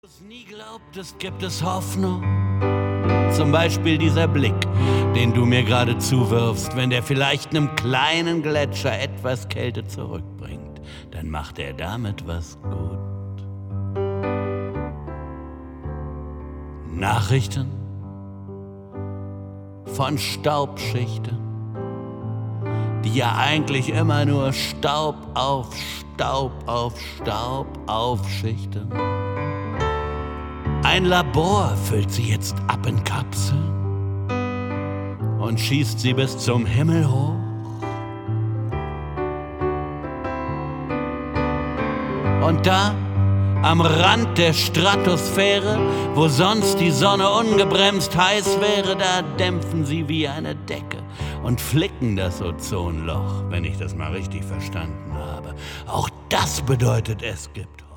Was nie glaubtest, gibt es Hoffnung. Zum Beispiel dieser Blick, den du mir gerade zuwirfst, wenn der vielleicht einem kleinen Gletscher etwas Kälte zurückbringt, dann macht er damit was gut. Nachrichten von Staubschichten, die ja eigentlich immer nur Staub auf Staub auf Staub aufschichten. Ein Labor füllt sie jetzt ab in Kapseln und schießt sie bis zum Himmel hoch. Und da, am Rand der Stratosphäre, wo sonst die Sonne ungebremst heiß wäre, da dämpfen sie wie eine Decke und flicken das Ozonloch, wenn ich das mal richtig verstanden habe. Auch das bedeutet, es gibt